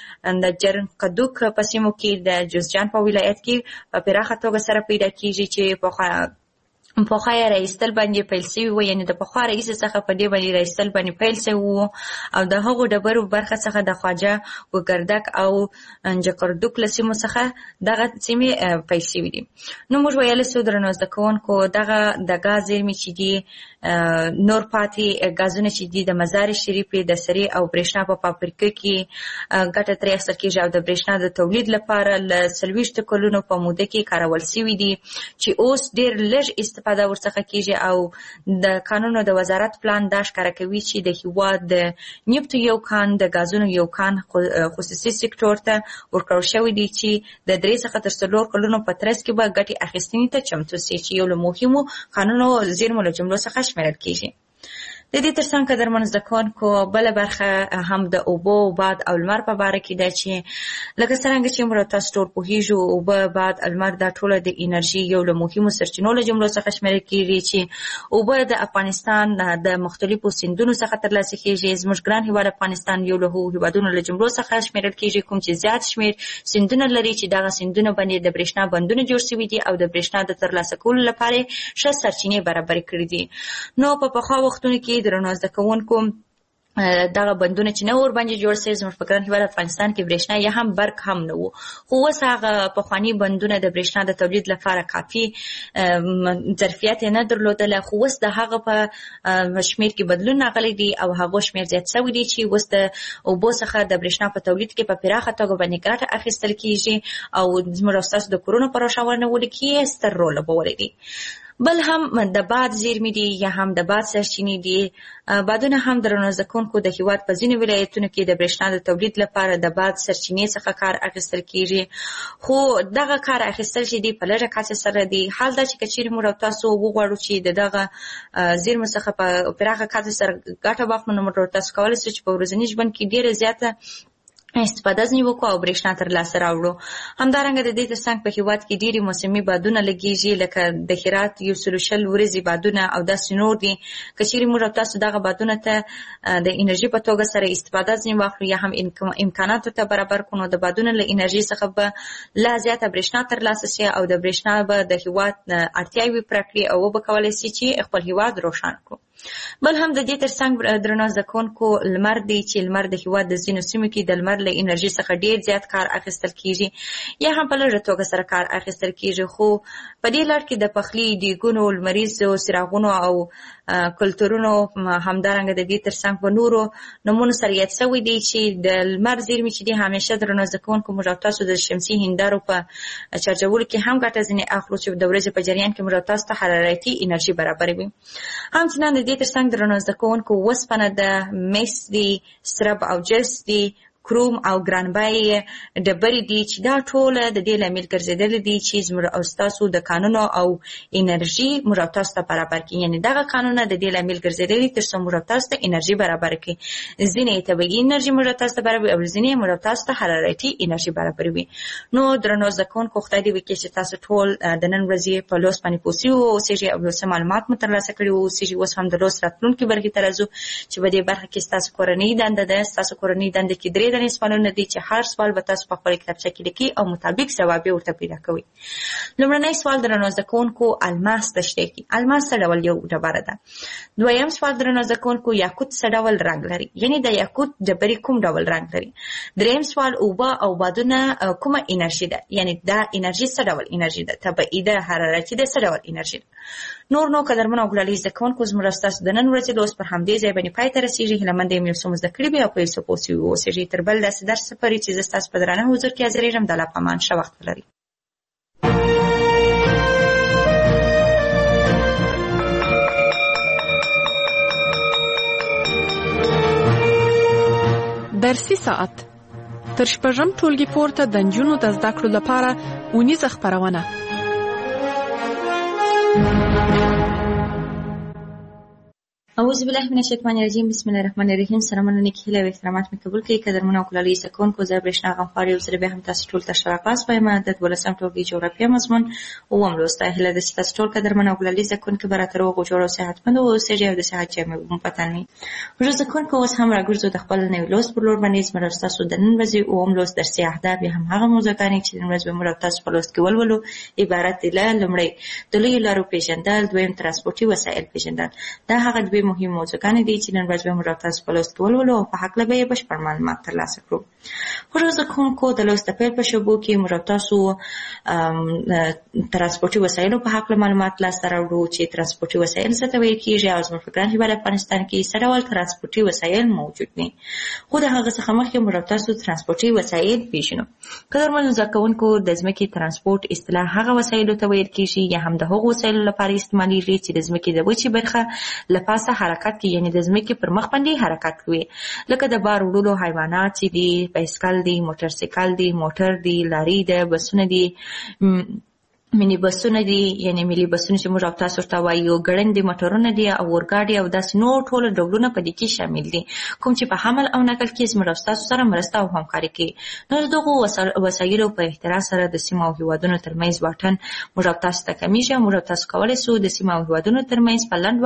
د جرن قدوک په سیمو کې د جوزجان په ولایت کې په پراخه توګه سره پیدا کیږي چې پخوا یې راایستل باندې پیل شوي وو، یعنې د پخوا راهیسې څخه په دې باندې راایستل باندې پیل شوي وو او د هغو ډبرو برخه څخه د خواجه ګوګردک او جقردوک له سیمو څخه دغه سیمې پیل شوي دي. نو موږ ویلی سو درنو زده کوونکو دغه د ګاز زیرمې چې دي نور پاتې ګازونه چې دي د مزار شریفې د سرې او برېښنا په فابریکه کې ګټه ترې اخیستل کېږي او د برېښنا د تولید لپاره له 40 کلونو په موده کې کارول شوي دي چې اوس ډېر لږ استفاده ورڅخه کېږي او د کانونو د وزارت پلان دا ښکاره کوي چې د هېواد د نفتو یو کان د ګازونو یو کان خصوصي سکتور ته ورکړل شوی دی چې د 3 څخه تر 4 کلونو په ترڅ کې به ګټې اخیستنې ته چمتو سي چې یو له مهمو قانونو زیرمو له جملو څخه شمیرل کیږي. د دې ترڅنګ قدرمن زده کوونکو بله برخه هم د اوبو، باد او لمر په باره کې ده چې لکه څرنګه چې موږ تاسو ټول پوهیږو اوبه، باد، لمر دا ټوله د انرژي یو له مهمو سرچینو له جملو څخه شمیرل کیږي چې اوبه د افغانستان د مختلفو سیندونو څخه ترلاسه کیږي. زموږ ګران هیواد افغانستان یو له هغو هیوادونو له جملو څخه شمیرل کیږي کوم چې زیات شمیر سیندونه لري چې دغه سیندونه باندې د برېښنا بندونه جوړ شوي دي او د برېښنا د ترلاسه کولو لپاره ښه سرچینې برابر کړي دي. نو په پخوا وختونو کې درنو زده کوونکو دغه بندونه چې نه ور باندې جوړ شوي زموږ په ګران هیواد افغانستان کې برېښنا یا هم برق هم نه وو، خو اوس هغه پخواني بندونه د برېښنا د تولید لپاره کافي ظرفیت یې نه درلودله، خو اوس د هغه په شمېر کې بدلون راغلی دی او هغو شمېر زیات شوی دی چې اوس د اوبو څخه د برېښنا په تولید کې په پراخه توګه باندې ګټه اخیستل کیږي او زموږ او ستاسو د کورونو په روښانولو کې یې ستر رول لوبولی دی. بل هم د باد زیرمې دي یا هم د باد سرچینې دي. بادونه هم درنو زده کوونکو د هیواد په ځینو ولایتونو کې د برېښنا د تولید لپاره د باد سرچینې څخه کار اخیستل کیږي، خو دغه کار اخیستل چې دی په لږه کچه سره دی. حال دا چې که چیرې موږ او تاسو وغواړو چې د دغه زیرمو څخه په پراخه کچه سره ګټه واخلو نو موږ تاسو کولی شو چې په ورځني ژوند کې ډېره زیاته استفاده ځنې وکړو او برېښنا ترلاسه راوړو. همدارنګه د دې ترڅنګ په هیواد کې ډېرې موسمي بادونه لګېږي لکه د هرات 120 ورځې بادونه او داسې نور دي. که چیرې موږ او تاسو دغه بادونه ته د انرژي په توګه سره استفاده ځنې واخلو یا هم امکاناتو ته برابر کړو نو د بادونو له انرژي څخه به لا زیاته برېښنا ترلاسه شي او د برېښنا به د هیواد اړتیاوې پوره کړي او وبه کولی شي چې خپل هیواد روښانه کړو. بل هم د دې ترڅنګ درنو زده کوونکو لمر دی چې لمر د هیواد د ځینو سیمو کې د لمر له انرژي څخه ډېر زیات کار اخیستل کیږي یا هم په لږه توګه سره کار اخیستل کیږي، خو په دې لړ کې د پخلي، دیګونو، لمریزو څراغونو او کلتورونو همدارنګه د دې ترڅنګ په نورو نومونو سره یاد شوی دی چې د لمر زیرمې چې دي همیشه درنو زده کوونکو موږ او تاسو د شمسي هندارو په چارجولو کې هم ګټه ځنې اخلو چې د ورځې په جریان کې موږ او تاسو ته حرارتي انرژي برابروي. همچنان د دې ترڅنګ درنو زده کوونکو اوسپنه ده، مس دي، سرب او جرس دي، کروم او ګرانبای ډبرې دي چې دا ټول د دې لامل ګرځیدل دي چې زموږ او تاسو د قانونو او انرژي موږ تاسو ته برابر کړي. یعنی دغه قانونونه د دې لامل ګرځیدل دي ترڅو موږ تاسو ته انرژي برابر کړي. ځینې طبیعي انرژي موږ تاسو ته برابر او ځینې موږ تاسو ته حرارتي انرژي برابر وي. نو درنو زکونکو خدای دې وکړي چې تاسو ټول د نن ورځې په لوست باندې پوسیو او سیجی او معلومات مو ترلاسه کړي او سیجی اوس هم د لوست راتلونکي برخې ته راځو چې په دې برخه کې تاسو کورنۍ دنده ده. تاسو کورنۍ دنده کې 3 دنې سوالونه دي چې هر سوال به تاسو په خپل کتابچه کې لیکي او مطابق جواب یې ورته پیدا کوي. لومړنی سوال درنو زکونکو الماس تشریح کی. الماس څه ډول یو ډبره ده. دویم سوال درنو زکونکو یاقوت څه ډول رنگ لري، یعنی د یاقوت ډبرې کوم ډول رنگ لري. دریم سوال اوبه او بادونه کومه انرژي ده، یعنی دا انرژي څه ډول انرژي ده، طبيعي ده، حرارتي ده، څه ډول انرژي ده. نو قدرمن او ګلالي زکونکو زموږ تاسو د نن ورځې لوست پر همدې ځای باندې پای ته رسیږي. هلمند یې یو څه زده کړي به او په یو څه پوسي او سیجی تر بل داسې درس پرې چې تاسو په درانه حضور کې حاضرېږم. د الله پامان ښه وخت ولرئ. درسي ساعت تر شپږم ټولګي پورته د نجونو د زده کړو لپاره اونیزه خپرونه. اعوذ بالله من الشیطان الرجیم. بسم الله الرحمن الرحیم. سلامونه نیکی هیله او احترامات مې قبول کړئ. قدرمن او ګلالي زکونکو زه برېښنا غمخوار یو ځل بیا هم تاسو ټول ته ښه راغلاست وایم. د 12م ټولګي جغرافیه مضمون اووم لوست. هیله ده چې تاسو ټول قدرمن او ګلالي زکونکو به راته روغ او جوړ او صحتمند اوسئ او د صحت جامې مو په تن وي. ورځ زکونکو اوس هم راګرځو د خپل نوي لوست پر لور باندې. زموږ تاسو د نن ورځې اووم لوست درسي اهداف هم هغه موضوعګانې چې نن ورځ به موږ تاسو په لوست کې ولولو عبارت دي له لومړی د لویو لارو پیژندل، دویم ترانسپورتي وسایل پیژندل. دا هغه دوی مهم موضوعګانې دي چې نن ورځ به موږ تاسو په لوست کې ولولو او په هکله به یې بشپړ معلومات ترلاسه کړو. ورځ زکونکو د لوست پیل په شبو کې موږ تاسو ترانسپورتي وسایلو په هکله معلومات لاسته راوړو چې ترانسپورتي وسایل څه ته ویل کېږي او زموږ په ګران هېواد افغانستان کې څه ډول ترانسپورتي وسایل موجود دي. خو د هغه څخه مخکې موږ تاسو ترانسپورتي وسایل پیژنو. قدرمنو زده کوونکو د ځمکې ترانسپورت اصطلاح هغه وسایلو ته ویل کېږي یا هم د هغو وسایلو لپاره استعمالیږي چې د ځمکې د وچې برخه له پاسه حرکت کوي، یعنی د ځمکې پر مخ باندې حرکت کوي، لکه د بار وړلو حیوانات چې دي، بایسکل دی، موټر سایکل دی، موټر دی، لاري ده، بسونه دي، مینی بسونه دي، یعنی ملي بسونه چې موږ تاسو ته وایو، ګړندې موټرونه دي او اورګاډي او داسې نور ټول ډولونه په دې کې شامل دي کوم چې په حمل او نقل کې زموږ تاسو سره مرسته او همکاري کوي. نو دغه وسایلو په احترام سره د سیمو او هیوادونو ترمنځ واټن موږ تاسو ته کمیږي. موږ تاسو کولی شو د سیمو او هیوادونو ترمنځ په لنډ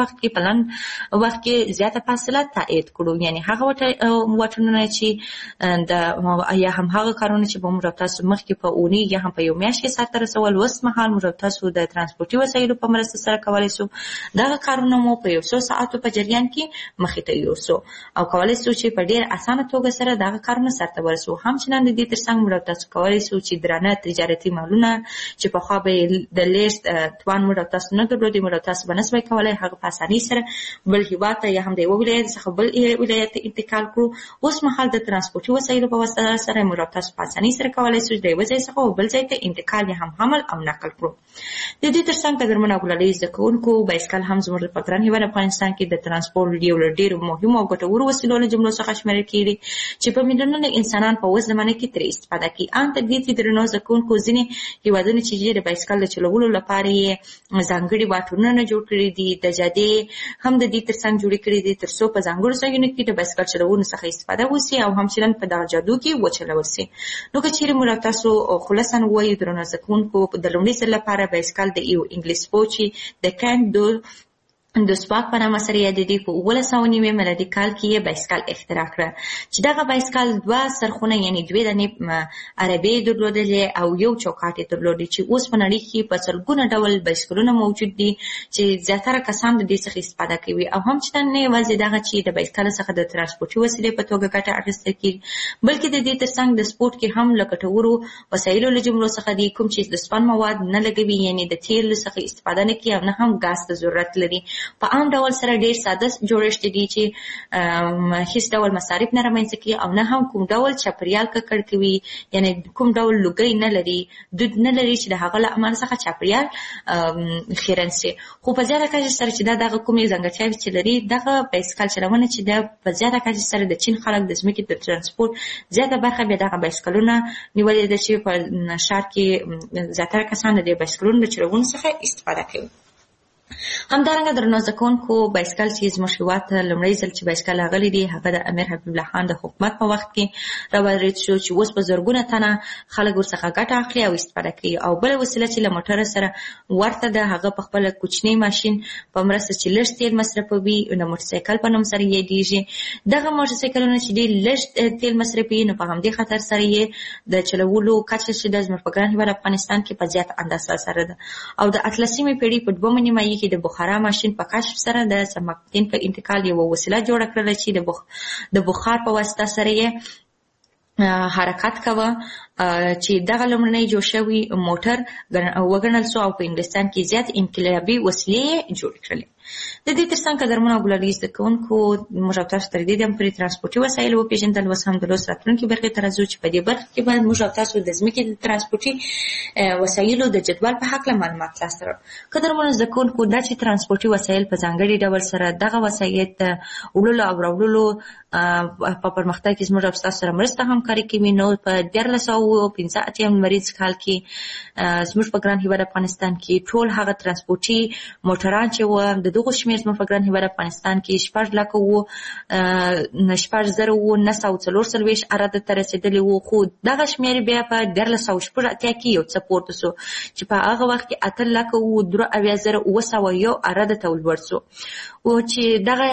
وخت کې زیاته فاصله تایید کړو، یعنی هغه واټنونه چې یا هم هغه کارونه چې به موږ تاسو مخکې په اونۍ یا هم په یو میاشت کې سرته رسول اوس حال موږ تاسو د ترانسپورتي وسایلو په مرسته سره کولای شو دغه کارونه مو په 100 ساعتو په جریان کې مخې ته یوسو او کولای شو چې په ډیر اسانه توګه سره دغه کارونه سرته ورسو. همچنان د دې ترڅنګ موږ تاسو کولای شو چې درانه تجارتي مالونه چې په خوا به د لیست توان موږ تاسو نه درلودي، موږ تاسو به نسبت کولای هغه په اسانۍ سره بل هیواد ته یا هم د یو ولایت څخه بل ولایت انتقال کړو. اوس مهال د ترانسپورتي وسایلو په واسطه سره موږ تاسو په اسانۍ سره کولای شو د یو ځای څخه بل ځای ته انتقال یا هم حمل او نقل کړو. د دې ترڅنګ قدرمن او ګلالي زده کوونکو بایسکل هم زموږ په ګران هېواد افغانستان کې د ترانسپورت یو له ډېرو مهمو او ګټورو وسیلو له جملو څخه شمیرل کېږي چې په میلیونونو انسانان په اوس زمانه کې ترې استفاده کوي. ان تر دې چې درنو زده کوونکو ځینې هېوادونه چې د بایسکل د چلولو لپاره یې ځانګړي واټونه جوړ کړي دي، د جادې هم د دې ترڅنګ جوړې کړي دي تر څو په ځانګړو ځایونو کې د بایسکل چلولو څخه استفاده وشي او همچنان په دغه جادو کې وچلول شي. نو که چیرې موږ تاسو خلاصا ووایو درنو زده کوونکو د لومړي ځل لپاره بایسکل د یو انګلیس پوچی د کانت د سپاک په نامه سره یادېدي. په 1990 میلادي کال کې یې بایسکل اختراع کړه چې دغه بایسکل 2 سرخونه یعنی 2 دانې عربې درلودلې او یو چوکاټ یې درلودی چې اوس په نړۍ کې په سلګونه ډول بایسکلونه موجود دي چې زیاتره کسان د دې څخه استفاده کوي او همچنان نه یوازې دغه چې د بایسکل څخه د ترانسپورتي وسیلې په توګه ګټه اخیستل کېږي بلکې د دې ترڅنګ د سپورت کې هم له ګټورو وسایلو له جملو څخه دي کوم چې د سپن مواد نه لګوي، یعنی د تیلو څخه استفاده نه کوي او نه هم ګاز ته ضرورت لري په عام ډول سره ډیر ساده جوړښت دي چې هیڅ ډول مصارف نه رامنځته کوي او نه هم کوم ډول چاپیریال ککړ کوي، یعنی کوم ډول لوګي نه لري، دود نه لري چې د هغه له امله څخه چاپیریال خیرن سي. خو په زیاته کچه سره چې دغه کومې ځانګړتیاوې چې لري، دغه بایسکل چلونه چې د په زیاته کچه سره د چین خلک د ځمکې د ترانسپورت زیاته برخه به دغه بایسکلونه نیولې ده چې په ښار کې زیاتره کسان د بایسکلونو د چلولو څخه استفاده کوي. همدارنګه درنو زده کوونکو، بایسکل چې زموږ هېواد ته لومړی ځل چې بایسکل راغلی دی، هغه د امیر حبیب الله خان د حکومت په وخت کې راوارد شو چې اوس په زرګونه تنه خلک ورڅخه ګټه اخلي او استفاده کوي. او بله وسیله چې له موټر سره ورته ده، هغه په خپله کوچنی ماشین په مرسته چې لږ تیل مصرفوي، د موټرسایکل په نوم سره یادیږي. دغه موټرسایکلونه چې ډېر لږ تیل مصرفوي، نو په همدې خاطر سره یې د چلولو کچه چې د زموږ په ګران هېواد افغانستان کې په زیات اندازه سره ده. او د 18مې پېړۍ په 2مه نیمایي کې د بخارا ماشین په کشف سره د سماکتین په انتقال یو وسیله جوړه کړل چې د بخار په واسطه سره یې حرکت کوه، چې دغه لومړنی جوړ شوی موټر وګڼل سو او په انګلستان کې زیات انقلابي وسیلې جوړې کړلې. د دې ترڅنګ قدرمنو او ګلالي زده کوونکو، موږ او تاسو تر دې هم پرې ترانسپورتي وسایل وپېژندل، اوس هم د لوست راتلونکي برخې ته راځو چې په دې برخه کې باید موږ او تاسو د ځمکې د ترانسپورتي وسایلو د جدول په هکله معلومات ترلاسه کړو. قدرمنو زده کوونکو، دا چې ترانسپورتي وسایل په ځانګړي ډول سره دغه وسایل د وړلو او راوړلو په پرمختګ کې زموږ او تاسو سره مرسته همکاري کوي، نو په 1985 لمریز کال کې زموږ په ګران هېواد افغانستان کې ټول هغه ترانسپورتي موټران چې وو، د دغو شمېر زموږ په ګران هېواد افغانستان کې 6,09,944 عدد ته رسېدلي وو. خو دغه شمېر بیا په 1380 کې یو څه پورته سو چې په هغه وخت کې 8,73,901 عدد ته ولوړ سو، او چې دغه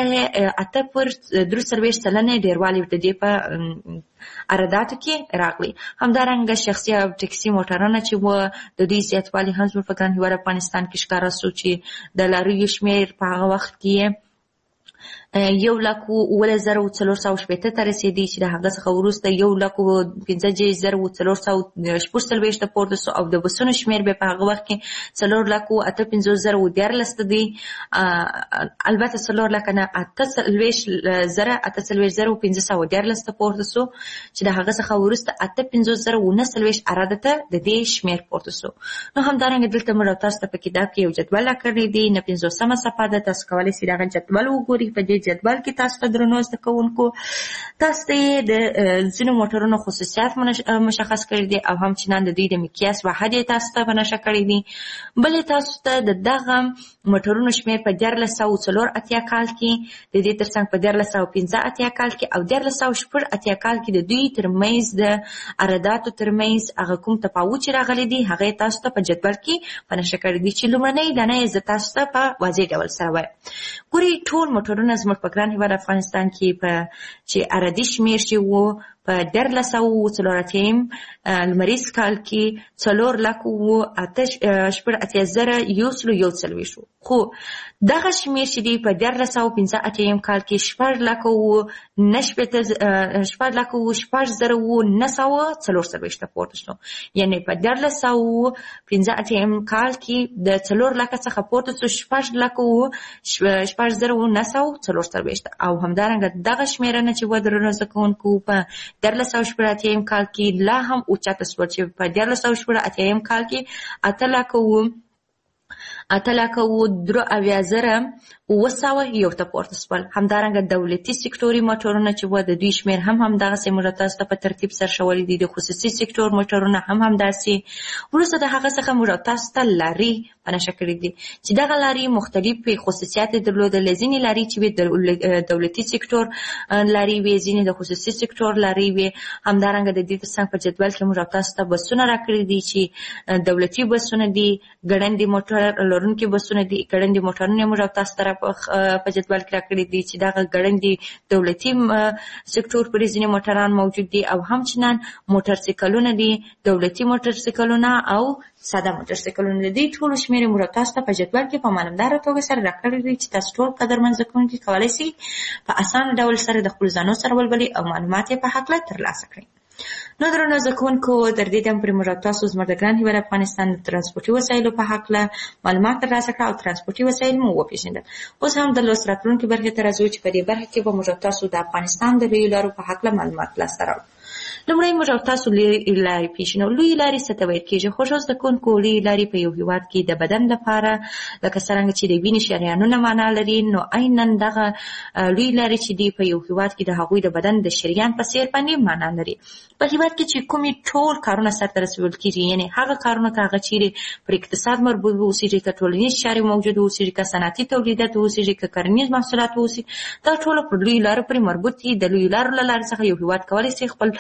8.3% ډېروالی د دې په عرضاتو کې راغلی. همدارنګه شخصي او ټکسي موټرونه چې وو، د دوی زیاتوالی هم زموږ په ګران هېواد افغانستان کې ښکاره سو چې د لاریو شمېر په هغه وخت کې 1,04,480 ته رسېدي، چې د هغه څخه وروسته 1,15,414 ته پورته سو، او د بسونو شمېر به په هغه وخت کې 4,58,014 دی. البته 4,48,514 ته پورته سو، چې د هغه څخه وروسته 58,019 عدد ته د دې شمېر پورته سو. نو همدارنګه دلته موږ تاسو ته په کتاب کې یو جدول راکړی دی، 50مه صفحه ده، تاسو کولی شئ دغه جدول وګورئ. په دې جدول کې تاسو ته درنو زده کوونکو، تاسو ته د ځینو موټرونو خصوصیات مشخص کړي دي او همچنان د دوی د مقیاس واحد یې تاسو ته په نښه کړی دي. بلې تاسو ته د دغه موټرونو شمېر په 1384 کال کې، د دې ترڅنګ په 1385 کال کې او 1380 کال کې د دوی ترمنځ د عرضاتو ترمنځ هغه کوم تفاوت چې راغلی دی، هغه تاسو ته په جدول کې په نښه کړی دي، چې لومړنۍ دانه یې زه تاسو ته په واضح ډول سره وایم. ګورئ، ټول موټرونه زموږ په ګران هېواد افغانستان کې چې عرضي شمېر چې وو په 1384 لمریز کال کې 4,08,141 شو. خو دغه شمېر چې دی په 1385 کال کې 4,09,440 ته پورته شو، یعنی په 1385 کال کې د 4,00,000 څخه پورته شو 4,09,440. او همدارنګه دغه شمېرنه چې ودرنه زده کوونکو په 1380 کال کې لا هم اوچته شول، چې په 1380 کال کې 8,03,000 ته پورته شول. همدارنګه دولتي سکتوري موټرونه چې وو، د دوی شمېر هم همدغسې موږ تاسو ته په ترتیب سرښولي دي. د خصوصي سکتور موټرونه هم همداسې. وروسته د هغه څخه موږ تاسو ته لاري په نښه کړي دي، چې دغه لاري مختلفې خصوصیات درلودلې. ځینې لاري چې د دولتي سکتور لاري وي، ځینې د خصوصي سکتور لاري وي. همدارنګه د دې ترڅنګ په جدول کې موږ تاسو ته بسونه راکړي دي، چې دولتي بسونه دي، ګړندي موټر لرونکي بسونه دي، ګړندي موټرونه موږ تاسو ته په جدول کې راکړي دي، چې دغه ګړندي دولتي سکتور پرې ځینې موټران موجود دي، او همچنان موټرسایکلونه دي، دولتي موټرسایکلونه او ساده موټرسایکلونه دي. ټولو شمېر موږ تاسو ته په جدول کې په معلومداره توګه سره راکړي دي، چې تاسو ټول قدرمن زده کوونکي کولی شئ په اسانه ډول سره د خپلو ځانونو سره ولولئ او معلومات یې په هکله ترلاسه کړئ. نو درنو زده کوونکو تر دې دمه پورې موږ تاسو زموږ د ګران هېواد افغانستان د ترانسپورتي وسایلو په هکله معلومات ترلاسه کړه او ترانسپورتي وسایل مو وپېژندل. اوس هم د لوست راتلونکي برخې ته راځو چې په دې برخه کې به موږ تاسو د افغانستان د لویو لارو په هکله معلومات لاسته راوړو. لومړی موږ تاسو لویې لارې پېژنو. لویې لارې څه ته ویل کېږي؟ خوږو زده کوونکو لویې لارې په یو هېواد کې د بدن لپاره لکه څرنګه چې د وینې شریانونه معنا لري، نو عیناً دغه لویې لارې چې دي په یو هېواد کې د هغوی د بدن د شریان په څېر باندې معنا لري. په هېواد کې چې کومې ټول کارونه سرته رسول کېږي، یعنې هغه کارونه که هغه چیرې پر اقتصاد مربوط اوسېږي، که ټولنیز چارې موجود اوسېږي، که صنعتي تولیدات اوسېږي، که کرنیز محصولات اوسي، دا ټول پر لویو لارو پورې مربوط دي. د لویو لارو له لارې څخه یو هېواد کولی شي خپل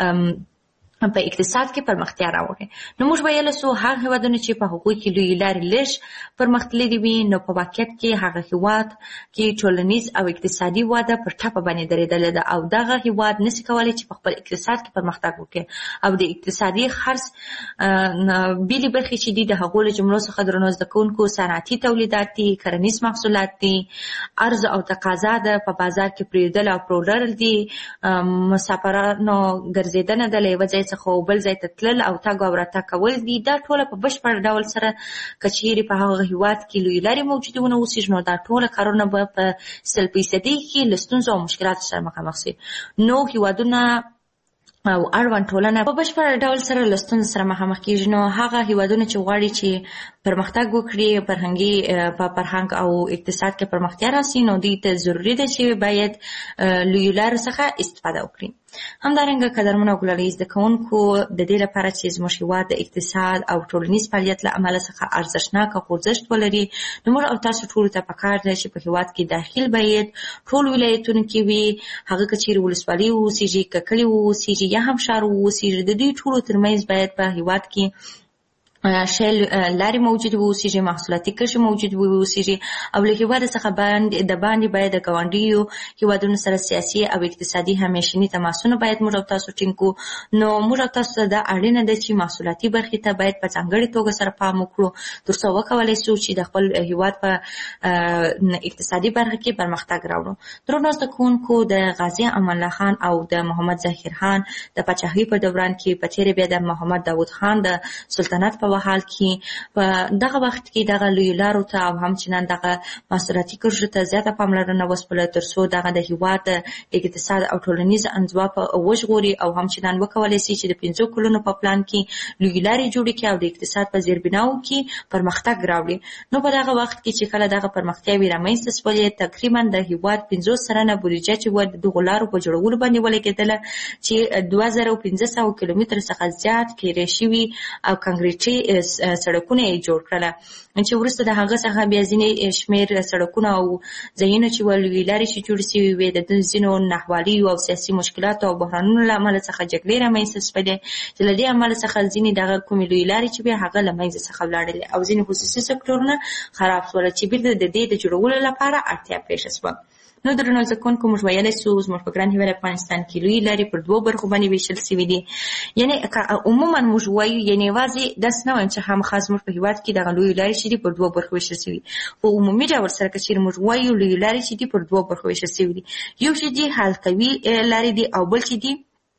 په اقتصاد کې پرمختیا راوړي. نو موږ ویلی سو هغه هېوادونه چې په هغوی کې لویې لارې لږ پرمختللي وي، نو په واقعیت کې هغه هېواد کې ټولنیز او اقتصادي وده پر ټپه باندې درېدلې ده او دغه هېواد نشي کولی چې په خپل اقتصاد کې پرمختګ وکړي. او د اقتصادي خرڅ بېلې برخې چې دي د هغو له جملو څخه درنو زده کوونکو صنعتي تولیدات دي، کرنیز محصولات دي، عرض او تقاضا ده په بازار کې پرېښودل او پلورل دي، مسافرانو ګرځېدنه ده له یوه ځای څخه بل ځای ته تلل او تګ او راتګ کول دي. دا ټوله په بشپړ ډول سره که چیرې په هغه هېواد کې لویې لارې موجودې ونه اوسېږي، نو دا ټوله کارونه به په 100% کې له ستونزو او مشکلاتو سره مخامخ شي. نو هېوادونه او اړوند ټولنه په بشپړ ډول سره له ستونزو سره مخامخ کېږي. نو هغه هېوادونه چې غواړي چې پرمختګ وکړي، فرهنګي په فرهنګ او اقتصاد کې پرمختیا راسي، نو دوی ته ضروري ده چې باید لویو لارو څخه استفاده وکړي. همدارنګه قدرمنو او ګلالي زده کوونکو د دې لپاره چې زموږ هېواد د اقتصاد او ټولنیز فعالیت له امله څخه ارزښتناکه خوځښت ولري، نو موږ او تاسو ټولو ته پکار ده چې په هېواد کې داخل باید ټول ولایتونو کې وي، هغه که چیرې ولسوالي واوسېږي، که کلي واوسېږي یا هم ښار واوسېږي، د دوی ټولو ترمنځ باید په هېواد کې شل لارې موجود واوسېږي، محصولاتي کرښې موجود واوسېږي او له هېواده څخه د باندې باید د ګاونډیو هېوادونو سره سیاسي او اقتصادي همیشني تماسونه باید موږ او تاسو ټینګ کړو. نو موږ او تاسو ته دا اړینه ده چې محصولاتي برخې ته باید په ځانګړې توګه سره پام وکړو تر څو وکولی شو چې د خپل هېواد په اقتصادي برخه کې پرمختګ راوړو. درنو زده کوونکو، د غازي امان الله خان او د محمد ظاهر خان د پاچاهۍ په دوران کې په تېره بیا د محمد داود خان د سلطنت په حال کې په دغه وخت کې دغه لویو لارو ته او همچنان دغه محصولاتي کرښو ته زیاته پاملرنه وسپړله تر څو دغه د هېواد د اقتصاد او ټولنیز انزوا وژغوري او همچنان وکولی شي چې د 5 کلونو په پلان کې لویې لارې جوړې کړي او د اقتصاد په زیربناو کې پرمختګ راوړي. نو په دغه وخت کې چې کله دغه پرمختیاوې رامنځته شولې، تقریبا د هېواد 50 سلنه بودیجه چې وه د دغو لارو په جوړولو باندې ولګېدله چې 2500 کیلومتره څخه زیات قیرې شوي او کانکریټي سړکونه یې جوړ کړله، چې وروسته د هغه څخه بیا ځینې شمېر سړکونه او ځایونه چې لویې لارې چې جوړې شوي وې د ځینو ناخوالیو او سیاسي مشکلاتو او بحرانونو له امله څخه جګړې رامنځته شولې، چې له دې امله څخه ځینې دغه کومې لویې لارې چې وې هغه له منځه څخه ولاړلې او ځینې خصوصي سکتورونه خراب شول چې بېرته د دې د جوړولو لپاره اړتیا پېښه شوه. نو درنو زده کوونکو، موږ ویلی سو زموږ په ګران هېواد افغانستان کې لویې لارې پر 2 برخو باندې ویشل شوي دي. یعنې عموما موږ وایو، یعنې یوازې داسې نه وایم چې خامخا زموږ په هېواد کې دغه لویې لارې چې دي پر 2 برخو ویشل شوي. په عمومي ډول سره که چېرې موږ وایو لویې لارې چې دي پر 2 برخو ویشل شوي دي، یو چې دي حلقوي لارې دي او بل چې دي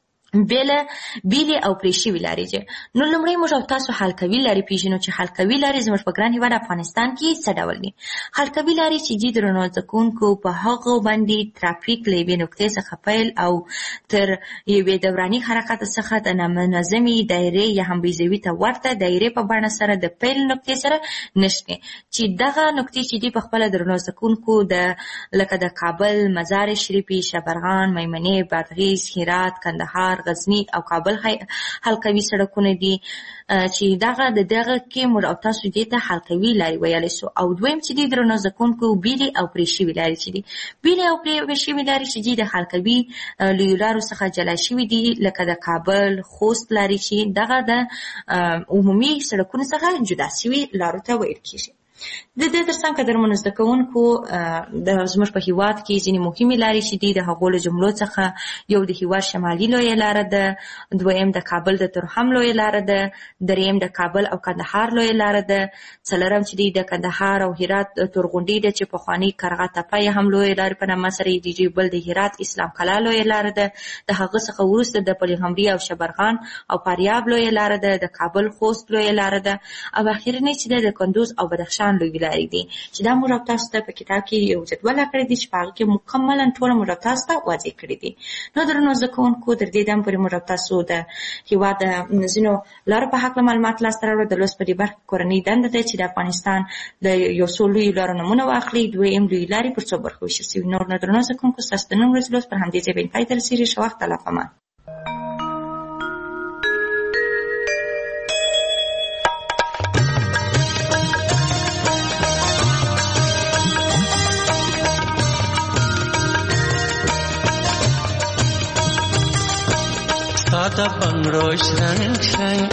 بیلې او پرې شوي لارې دي. نو لومړی موږ او تاسو حلقوي لارې پېژنو چې حلقوي لارې زموږ په ګران هېواد افغانستان کې څه ډول دي. حلقوي لارې چې دي درنو زده کوونکو، په هغو باندې ترافیک له یوې نقطې څخه پیل او تر یوې دوراني حرکت څخه د نامنظمې دایرې یا هم بیضوي ته ورته دایرې په بڼه سره د پیل نقطې سره نښتي، چې دغه نقطې چې دي په خپله درنو زده کوونکو لکه د کابل، مزار شریفي، شبرغان، میمنې، بادغیس، هرات، کندهار، غزنی او کابل حلقوي سړکونه دي چې دغه کې موږ او تاسو دې ته حلقوي لارې ویلی سو. او دویم چې دي درنو زده کوونکو، بیلې او پرې شوي لارې چې دي. بیلې او پرې شوي لارې چې دي د حلقوي لویو لارو څخه جلا شوي دي، لکه د کابل خوست لارې چې دغه د عمومي سړکونو څخه جدا شوي لارو ته ویل کېږي. د دې ترڅنګ قدرمنو زده کوونکو زموږ په هیواد کې ځینې مهمې لارې چې دي د هغو له جملو څخه یو د هیواد شمالي لویه لاره ده، دویم د کابل د ترحم لویه لاره ده، دریم د کابل او کندهار لویه لاره ده، څلورم چې دی د کندهار او هرات تورغونډۍ ده چې پخواني کرغه تپه یې هم لویه لارې په نامه سره یادېږي، بل د هرات اسلام کلا لویه لاره ده، د هغه څخه وروسته د پلخمري او شبرغان او فاریاب لویه لاره ده، د کابل خوست لویه لاره ده، او اخرنۍ چې د کندوز او بدخشان لویه لارې دي چې دا موږ تاسو ته په کتاب کې یو جدول کړی دی چې په هغه کې مکملا ټول موږ تاسو ته واضح کړی دي. نو درنو زده کوونکو تر دې دم پورې موږ تاسو د هیواد د ځینو لارو په هکله معلومات لاسته راوړو. د لوست په دې برخه کورنۍ دنده ده چې د افغانستان د یو څو لویو لارو نومونه واخلي، دویم لویې لارې پر څو برخو ویشل سوي. نور نو درنو زده کوونکو ستاسو د نن ورځې لوست پر همدې ځای باندې پای ته رسېږي. ښه وخت الله پامان. ساده بنگړو شرنګ شرنګ،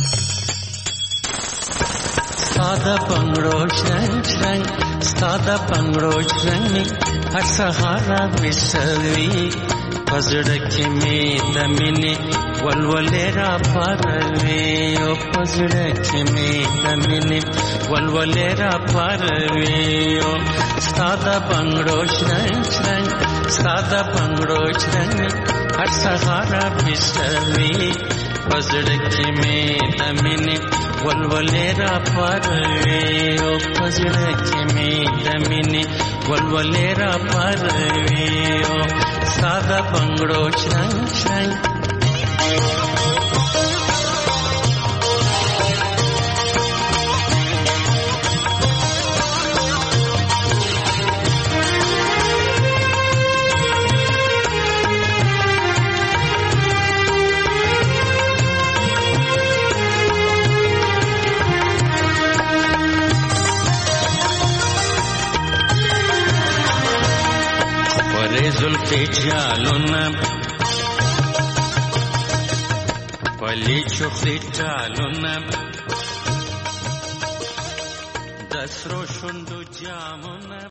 ساده بنگړو شرنګ شرنګ، ساده بنگړو شرنګ هر سهار وسوي پزړه کې مې د مینې ولولې را پاروي، او پزړه کې مې د مینې ولولې را پاروي. ساده بنگړو شرنګ شرنګ، ساده بنگړو شرنګ هر سهار وسوي پزړه کې مې د مینې ولولې را پاروي، او پزړه کې مې د مینې ولولې را پاروي. ساده بنگړو شرنګ شرنګ زلفی جالونه پلی چوخلی جالونه د سرو شونډو جامونه